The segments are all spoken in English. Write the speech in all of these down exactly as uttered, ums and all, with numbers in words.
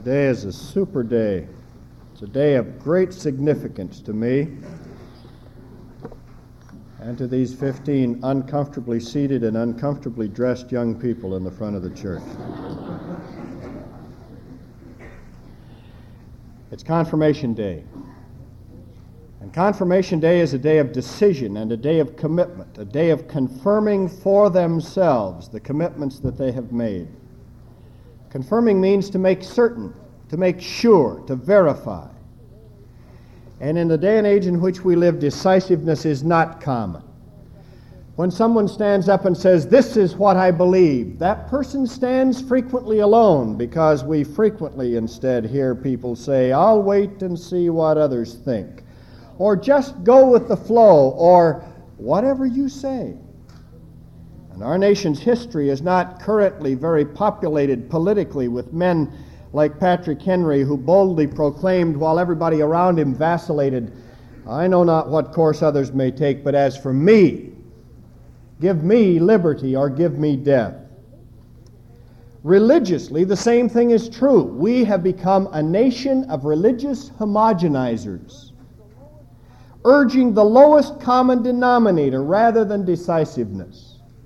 Today is a super day. It's a day of great significance to me and to these fifteen uncomfortably seated and uncomfortably dressed young people in the front of the church. It's Confirmation Day. And Confirmation Day is a day of decision and a day of commitment, a day of confirming for themselves the commitments that they have made. Confirming means to make certain, to make sure, to verify. And in the day and age in which we live, decisiveness is not common. When someone stands up and says, "This is what I believe," that person stands frequently alone, because we frequently instead hear people say, "I'll wait and see what others think," or "just go with the flow," or "whatever you say." And our nation's history is not currently very populated politically with men like Patrick Henry, who boldly proclaimed while everybody around him vacillated, "I know not what course others may take, but as for me, give me liberty or give me death." Religiously, the same thing is true. We have become a nation of religious homogenizers, urging the lowest common denominator rather than decisiveness.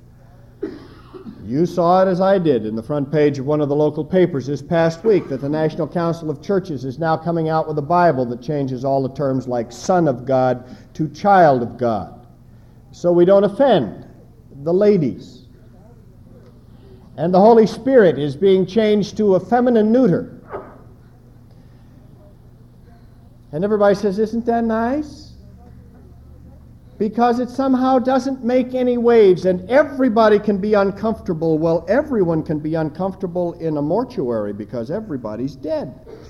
You saw it as I did in the front page of one of the local papers this past week that the National Council of Churches is now coming out with a Bible that changes all the terms like Son of God to Child of God, so we don't offend the ladies. And the Holy Spirit is being changed to a feminine neuter. And everybody says, "Isn't that nice?" Because it somehow doesn't make any waves, and everybody can be uncomfortable. Well, everyone can be uncomfortable in a mortuary because everybody's dead.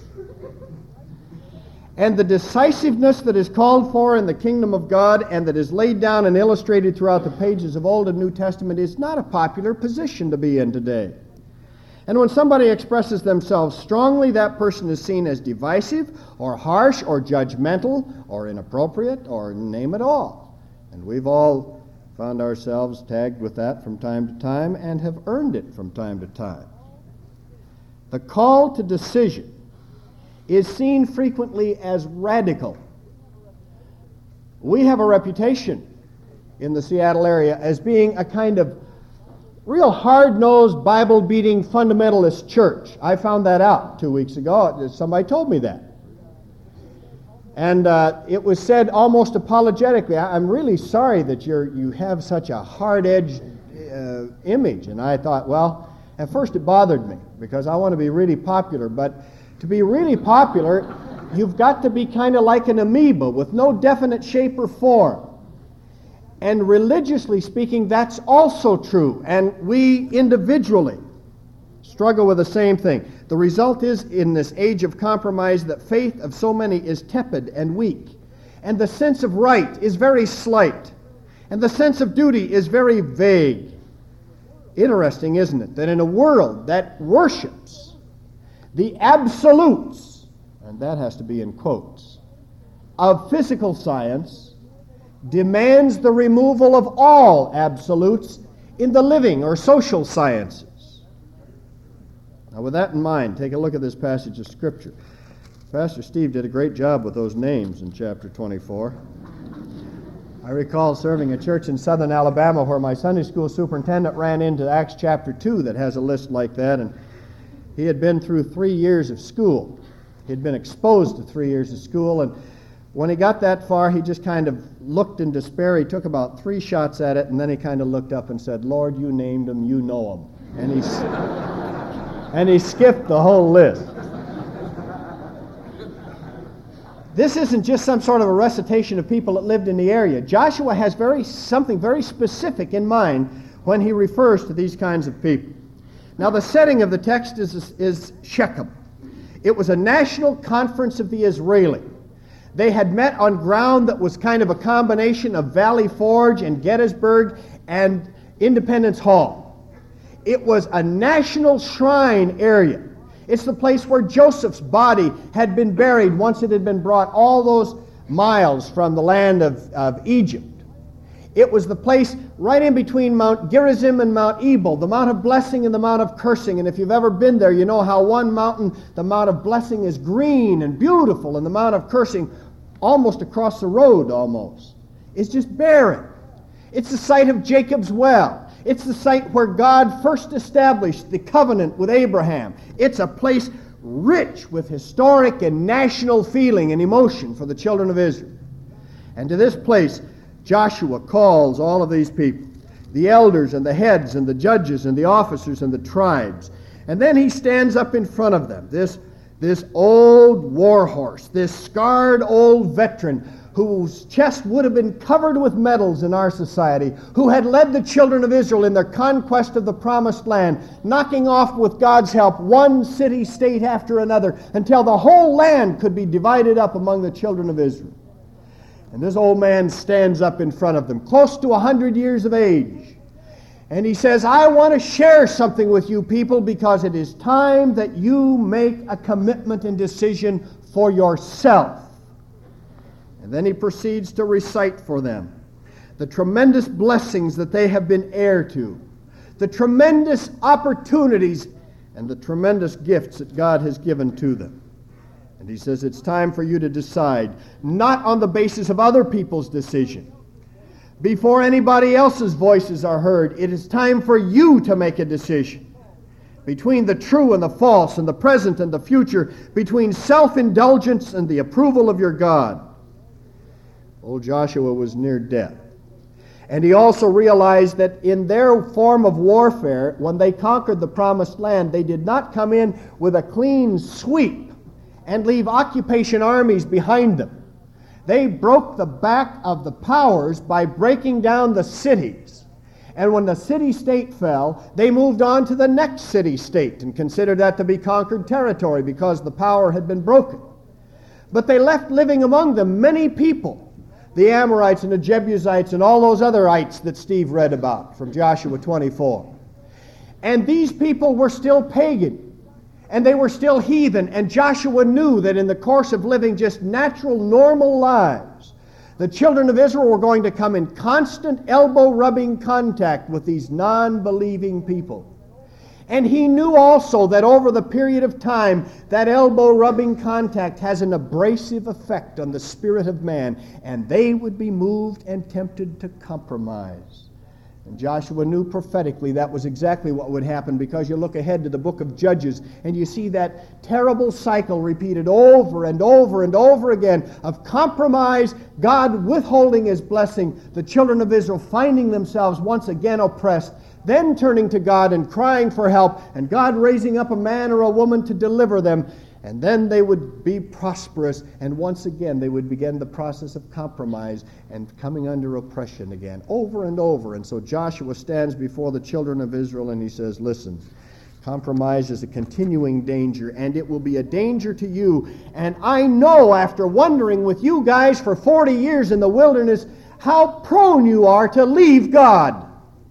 And the decisiveness that is called for in the kingdom of God and that is laid down and illustrated throughout the pages of Old and New Testament is not a popular position to be in today. And when somebody expresses themselves strongly, that person is seen as divisive or harsh or judgmental or inappropriate or name it all. And we've all found ourselves tagged with that from time to time and have earned it from time to time. The call to decision is seen frequently as radical. We have a reputation in the Seattle area as being a kind of real hard-nosed, Bible-beating fundamentalist church. I found that out two weeks ago. Somebody told me that. And uh, it was said almost apologetically, "I'm really sorry that you're, you have such a hard-edged uh, image." And I thought, well, at first it bothered me because I want to be really popular. But to be really popular, you've got to be kind of like an amoeba with no definite shape or form. And religiously speaking, that's also true. And we individually struggle with the same thing. The result is, in this age of compromise, that faith of so many is tepid and weak. And the sense of right is very slight. And the sense of duty is very vague. Interesting, isn't it, that in a world that worships the absolutes, and that has to be in quotes, of physical science, demands the removal of all absolutes in the living or social sciences. Now, with that in mind, take a look at this passage of Scripture. Pastor Steve did a great job with those names in chapter twenty-four. I recall serving a church in southern Alabama where my Sunday school superintendent ran into Acts chapter two that has a list like that, and he had been through three years of school. He had been exposed to three years of school, and when he got that far, he just kind of looked in despair. He took about three shots at it, and then he kind of looked up and said, "Lord, you named them, you know them." And he's... And he skipped the whole list. This isn't just some sort of a recitation of people that lived in the area. Joshua has very something very specific in mind when he refers to these kinds of people. Now, the setting of the text is, is Shechem. It was a national conference of the Israeli. They had met on ground that was kind of a combination of Valley Forge and Gettysburg and Independence Hall. It was a national shrine area. It's the place where Joseph's body had been buried once it had been brought all those miles from the land of, of Egypt. It was the place right in between Mount Gerizim and Mount Ebal, the Mount of Blessing and the Mount of Cursing. And if you've ever been there, you know how one mountain, the Mount of Blessing, is green and beautiful, and the Mount of Cursing, almost across the road almost, is just barren. It's the site of Jacob's well. It's the site where God first established the covenant with Abraham. It's a place rich with historic and national feeling and emotion for the children of Israel. And to this place, Joshua calls all of these people, the elders and the heads and the judges and the officers and the tribes. And then he stands up in front of them, this, this old war horse, this scarred old veteran whose chest would have been covered with medals in our society, who had led the children of Israel in their conquest of the promised land, knocking off with God's help one city-state after another until the whole land could be divided up among the children of Israel. And this old man stands up in front of them, close to a hundred years of age. And he says, I want to share something with you people because it is time that you make a commitment and decision for yourself. And then he proceeds to recite for them the tremendous blessings that they have been heir to, the tremendous opportunities and the tremendous gifts that God has given to them. And he says it's time for you to decide, not on the basis of other people's decision. Before anybody else's voices are heard, it is time for you to make a decision. Between the true and the false, and the present and the future, between self-indulgence and the approval of your God. Old Joshua was near death. And he also realized that in their form of warfare, when they conquered the promised land, they did not come in with a clean sweep and leave occupation armies behind them. They broke the back of the powers by breaking down the cities. And when the city-state fell, they moved on to the next city-state and considered that to be conquered territory because the power had been broken. But they left living among them many people, the Amorites and the Jebusites and all those other ites that Steve read about from Joshua twenty-four. And these people were still pagan. And they were still heathen, and Joshua knew that in the course of living just natural, normal lives, the children of Israel were going to come in constant elbow-rubbing contact with these non-believing people. And he knew also that over the period of time, that elbow-rubbing contact has an abrasive effect on the spirit of man, and they would be moved and tempted to compromise. And Joshua knew prophetically that was exactly what would happen, because you look ahead to the book of Judges and you see that terrible cycle repeated over and over and over again of compromise, God withholding his blessing, the children of Israel finding themselves once again oppressed, then turning to God and crying for help, and God raising up a man or a woman to deliver them. And then they would be prosperous, and once again they would begin the process of compromise and coming under oppression again, over and over. And so Joshua stands before the children of Israel and he says, listen, compromise is a continuing danger, and it will be a danger to you. And I know, after wandering with you guys for forty years in the wilderness, how prone you are to leave God.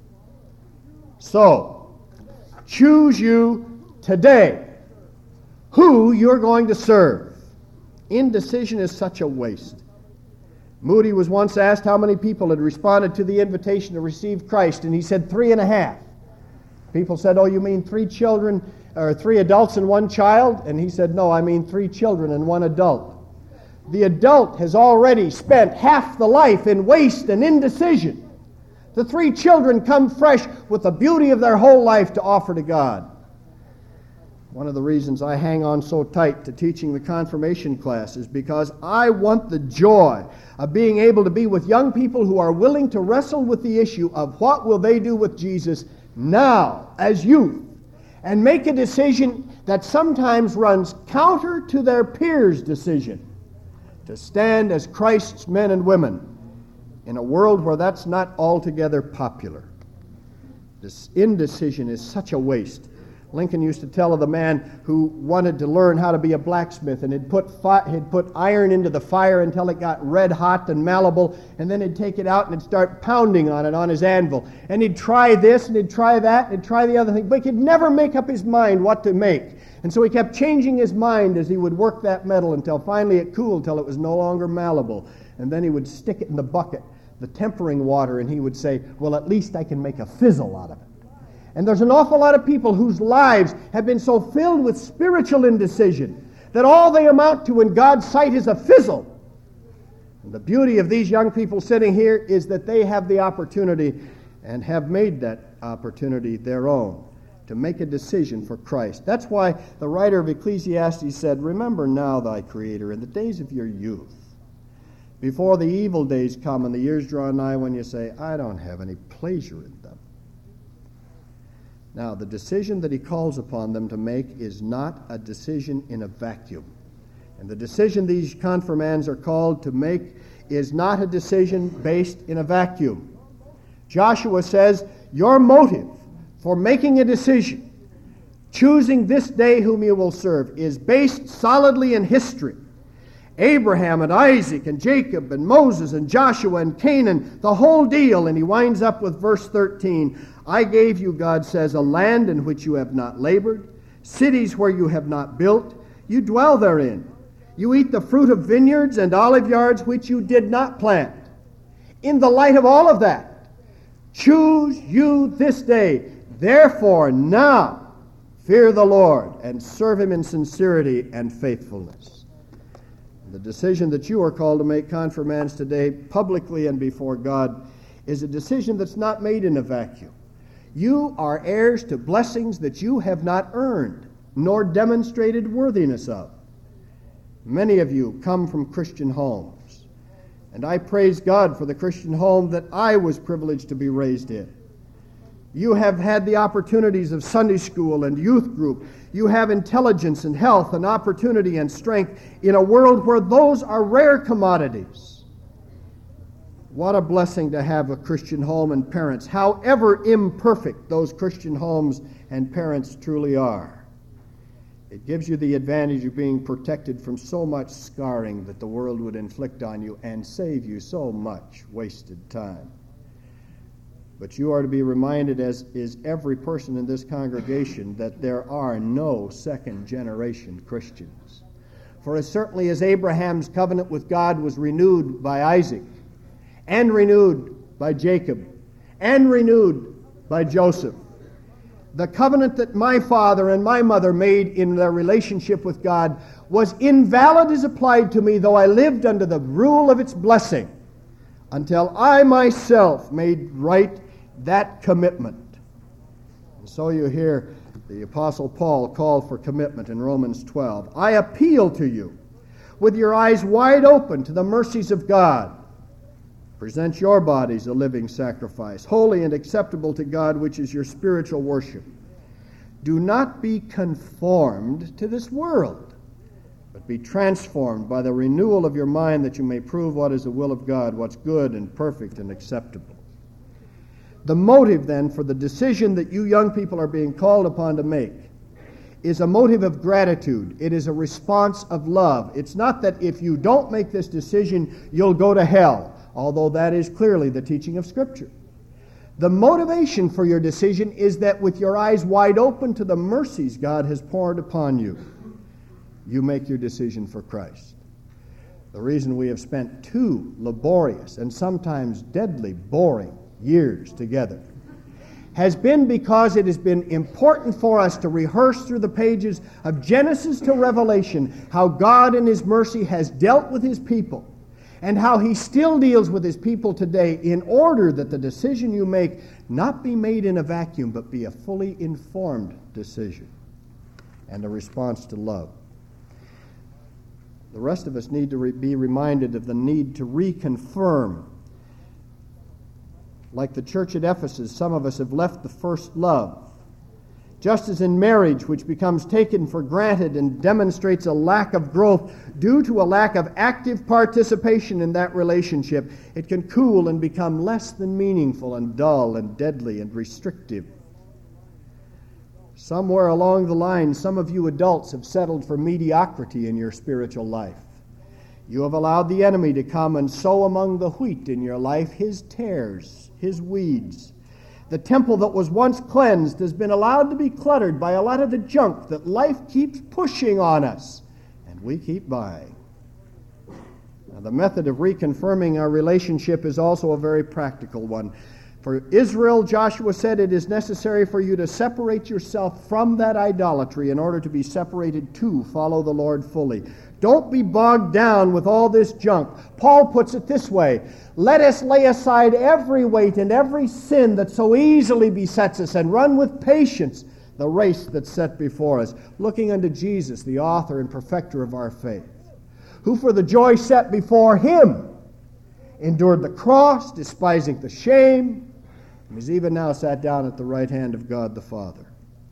So, choose you today who you're going to serve. Indecision is such a waste. Moody was once asked how many people had responded to the invitation to receive Christ, and he said three and a half. People said, oh, you mean three children, or three adults and one child? And he said, no, I mean three children and one adult. The adult has already spent half the life in waste and indecision. The three children come fresh with the beauty of their whole life to offer to God. One of the reasons I hang on so tight to teaching the confirmation class is because I want the joy of being able to be with young people who are willing to wrestle with the issue of what will they do with Jesus now as youth, and make a decision that sometimes runs counter to their peers' decision to stand as Christ's men and women in a world where that's not altogether popular. This indecision is such a waste. Lincoln used to tell of the man who wanted to learn how to be a blacksmith, and he'd put fi- he'd put iron into the fire until it got red hot and malleable, and then he'd take it out and he'd start pounding on it on his anvil. And he'd try this and he'd try that and he'd try the other thing, but he could never make up his mind what to make. And so he kept changing his mind as he would work that metal until finally it cooled till it was no longer malleable. And then he would stick it in the bucket the tempering water, and he would say, well, at least I can make a fizzle out of it. And there's an awful lot of people whose lives have been so filled with spiritual indecision that all they amount to in God's sight is a fizzle. And the beauty of these young people sitting here is that they have the opportunity and have made that opportunity their own to make a decision for Christ. That's why the writer of Ecclesiastes said, remember now thy Creator in the days of your youth, before the evil days come and the years draw nigh when you say, I don't have any pleasure in them. Now, the decision that he calls upon them to make is not a decision in a vacuum. And the decision these confirmands are called to make is not a decision based in a vacuum. Joshua says, your motive for making a decision, choosing this day whom you will serve, is based solidly in history. Abraham and Isaac and Jacob and Moses and Joshua and Canaan, the whole deal. And he winds up with verse thirteen. I gave you, God says, a land in which you have not labored, cities where you have not built. You dwell therein. You eat the fruit of vineyards and olive yards which you did not plant. In the light of all of that, choose you this day, therefore now, fear the Lord and serve him in sincerity and faithfulness. The decision that you are called to make, confirmands, today, publicly and before God, is a decision that's not made in a vacuum. You are heirs to blessings that you have not earned, nor demonstrated worthiness of. Many of you come from Christian homes, and I praise God for the Christian home that I was privileged to be raised in. You have had the opportunities of Sunday school and youth group. You have intelligence and health and opportunity and strength in a world where those are rare commodities. What a blessing to have a Christian home and parents, however imperfect those Christian homes and parents truly are. It gives you the advantage of being protected from so much scarring that the world would inflict on you and save you so much wasted time. But you are to be reminded, as is every person in this congregation, that there are no second-generation Christians. For as certainly as Abraham's covenant with God was renewed by Isaac, and renewed by Jacob, and renewed by Joseph, the covenant that my father and my mother made in their relationship with God was invalid as applied to me, though I lived under the rule of its blessing, until I myself made right that commitment. And so you hear the Apostle Paul call for commitment in Romans twelve. I appeal to you, with your eyes wide open to the mercies of God. Present your bodies a living sacrifice, holy and acceptable to God, which is your spiritual worship. Do not be conformed to this world, but be transformed by the renewal of your mind, that you may prove what is the will of God, what's good and perfect and acceptable. The motive, then, for the decision that you young people are being called upon to make is a motive of gratitude. It is a response of love. It's not that if you don't make this decision, you'll go to hell, although that is clearly the teaching of Scripture. The motivation for your decision is that with your eyes wide open to the mercies God has poured upon you, you make your decision for Christ. The reason we have spent two laborious and sometimes deadly boring years together has been because it has been important for us to rehearse through the pages of Genesis to Revelation how God in His mercy has dealt with His people and how He still deals with His people today, in order that the decision you make not be made in a vacuum, but be a fully informed decision and a response to love. The rest of us need to re- be reminded of the need to reconfirm. Like the church at Ephesus, some of us have left the first love. Just as in marriage, which becomes taken for granted and demonstrates a lack of growth due to a lack of active participation in that relationship, it can cool and become less than meaningful and dull and deadly and restrictive. Somewhere along the line, some of you adults have settled for mediocrity in your spiritual life. You have allowed the enemy to come and sow among the wheat in your life his tares, his weeds. The temple that was once cleansed has been allowed to be cluttered by a lot of the junk that life keeps pushing on us, and we keep buying. Now, the method of reconfirming our relationship is also a very practical one. For Israel, Joshua said, it is necessary for you to separate yourself from that idolatry in order to be separated to follow the Lord fully. Don't be bogged down with all this junk. Paul puts it this way: let us lay aside every weight and every sin that so easily besets us, and run with patience the race that's set before us, looking unto Jesus, the author and perfecter of our faith, who for the joy set before him endured the cross, despising the shame, and is even now sat down at the right hand of God the Father.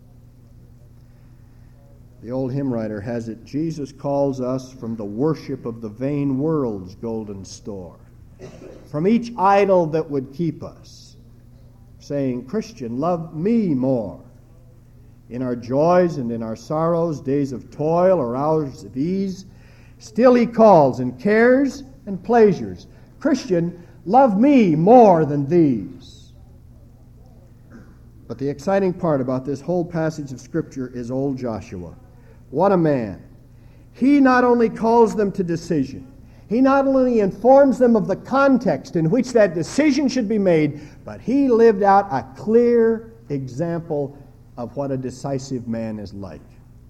The old hymn writer has it, Jesus calls us from the worship of the vain world's golden store, from each idol that would keep us, saying, Christian, love me more. In our joys and in our sorrows, days of toil or hours of ease, still he calls in cares and pleasures, Christian, love me more than these. But the exciting part about this whole passage of Scripture is old Joshua. What a man. He not only calls them to decision, he not only informs them of the context in which that decision should be made, but he lived out a clear example of what a decisive man is like.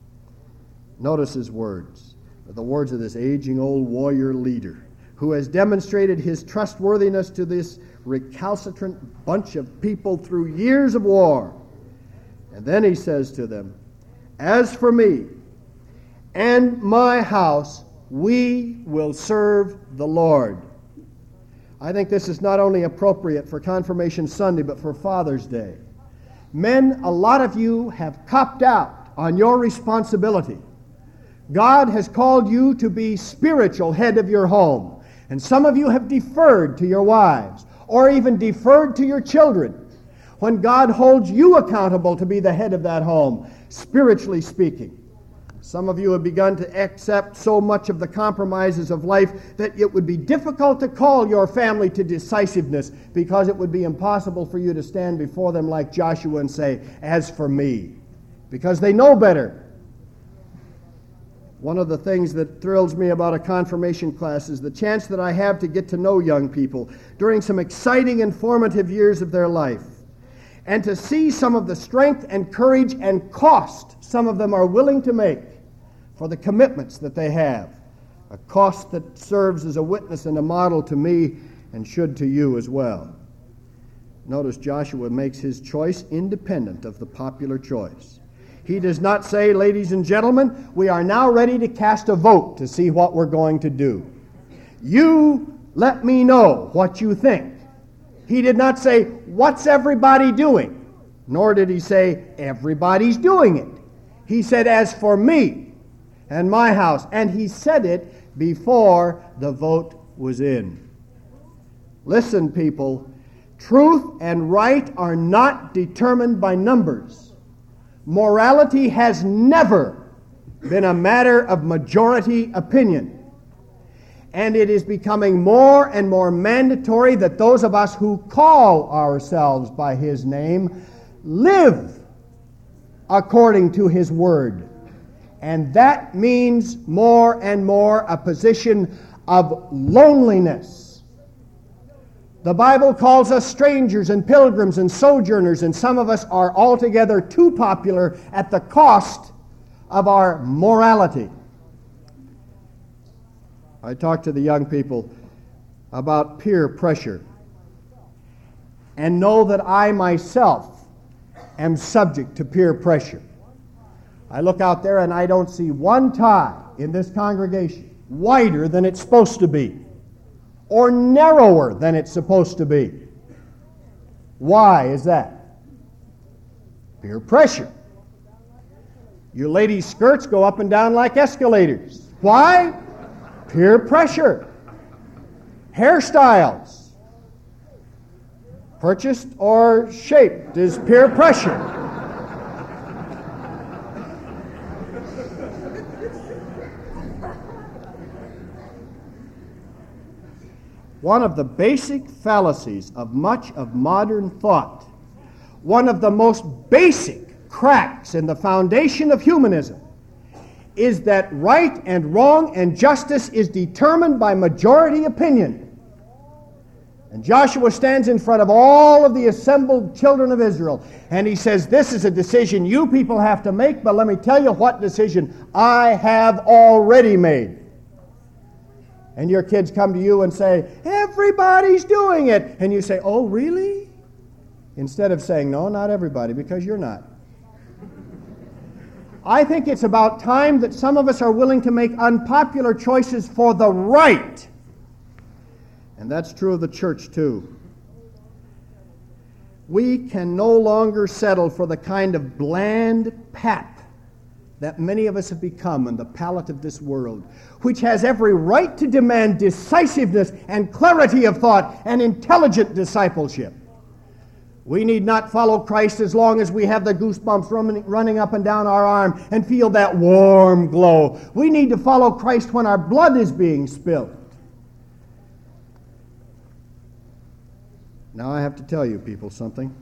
Notice his words, the words of this aging old warrior leader who has demonstrated his trustworthiness to this recalcitrant bunch of people through years of war. And then he says to them, as for me and my house, we will serve the Lord. I think this is not only appropriate for Confirmation Sunday, but for Father's Day. Men, a lot of you have copped out on your responsibility. God has called you to be spiritual head of your home. And some of you have deferred to your wives, or even deferred to your children, when God holds you accountable to be the head of that home, spiritually speaking. Some of you have begun to accept so much of the compromises of life that it would be difficult to call your family to decisiveness, because it would be impossible for you to stand before them like Joshua and say, as for me, because they know better. One of the things that thrills me about a confirmation class is the chance that I have to get to know young people during some exciting and formative years of their life, and to see some of the strength and courage and cost some of them are willing to make for the commitments that they have, a cost that serves as a witness and a model to me and should to you as well. Notice Joshua makes his choice independent of the popular choice. He does not say, ladies and gentlemen, we are now ready to cast a vote to see what we're going to do. You let me know what you think. He did not say, what's everybody doing? Nor did he say, everybody's doing it. He said, as for me and my house. And he said it before the vote was in. Listen, people, truth and right are not determined by numbers. Morality has never been a matter of majority opinion. And it is becoming more and more mandatory that those of us who call ourselves by his name live according to his word. And that means more and more a position of loneliness. The Bible calls us strangers and pilgrims and sojourners, and some of us are altogether too popular at the cost of our morality. I talk to the young people about peer pressure and know that I myself am subject to peer pressure. I look out there and I don't see one tie in this congregation wider than it's supposed to be or narrower than it's supposed to be. Why is that? Peer pressure. Your ladies' skirts go up and down like escalators. Why? Peer pressure. Hairstyles, purchased or shaped, is peer pressure. One of the basic fallacies of much of modern thought, one of the most basic cracks in the foundation of humanism, is that right and wrong and justice is determined by majority opinion. And Joshua stands in front of all of the assembled children of Israel, and he says, this is a decision you people have to make, but let me tell you what decision I have already made. And your kids come to you and say, everybody's doing it. And you say, oh, really? Instead of saying, no, not everybody, because you're not. I think it's about time that some of us are willing to make unpopular choices for the right. And that's true of the church, too. We can no longer settle for the kind of bland pap that many of us have become on the palate of this world, which has every right to demand decisiveness and clarity of thought and intelligent discipleship. We need not follow Christ as long as we have the goosebumps running, running up and down our arm and feel that warm glow. We need to follow Christ when our blood is being spilled. Now I have to tell you people something.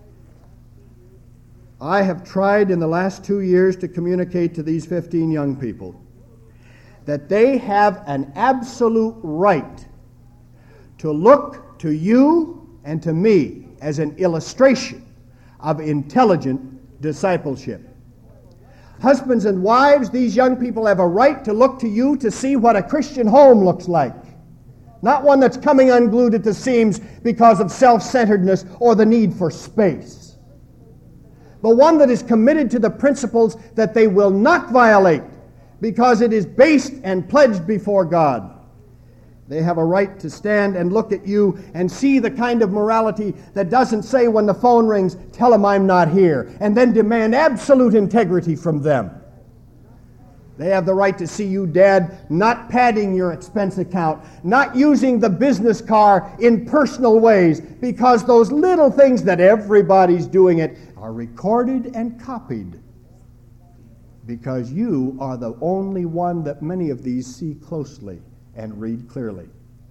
I have tried in the last two years to communicate to these fifteen young people that they have an absolute right to look to you and to me as an illustration of intelligent discipleship. Husbands and wives, these young people have a right to look to you to see what a Christian home looks like. Not one that's coming unglued at the seams because of self-centeredness or the need for space. But one that is committed to the principles that they will not violate because it is based and pledged before God. They have a right to stand and look at you and see the kind of morality that doesn't say when the phone rings, tell them I'm not here, and then demand absolute integrity from them. They have the right to see you, Dad, not padding your expense account, not using the business car in personal ways, because those little things that everybody's doing it are recorded and copied, because you are the only one that many of these see closely and read clearly.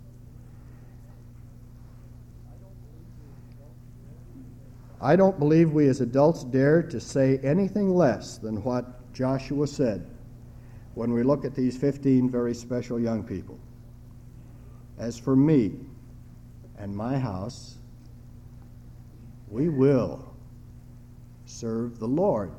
I don't believe we as adults dare to say anything less than what Joshua said when we look at these fifteen very special young people. As for me and my house, we will serve the Lord.